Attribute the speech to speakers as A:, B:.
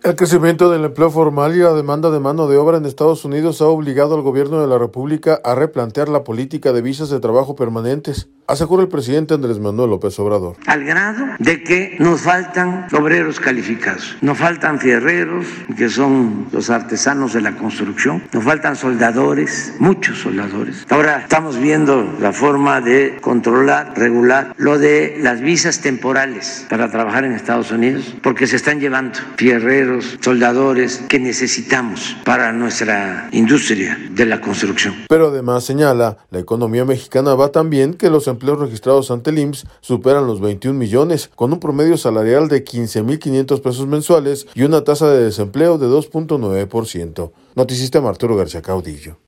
A: El crecimiento del empleo formal y la demanda de mano de obra en Estados Unidos ha obligado al gobierno de la República a replantear la política de visas de trabajo permanentes, asegura el presidente Andrés Manuel López Obrador.
B: Al grado de que nos faltan obreros calificados, nos faltan fierreros, que son los artesanos de la construcción, nos faltan soldadores, muchos soldadores. Ahora estamos viendo la forma de controlar, regular lo de las visas temporales para trabajar en Estados Unidos, porque se están llevando fierreros, soldadores que necesitamos para nuestra industria de la construcción.
A: Pero además señala, la economía mexicana va tan bien que los empleos registrados ante el IMSS superan los 21 millones, con un promedio salarial de 15,500 pesos mensuales y una tasa de desempleo de 2.9%. Noticista Arturo García Caudillo.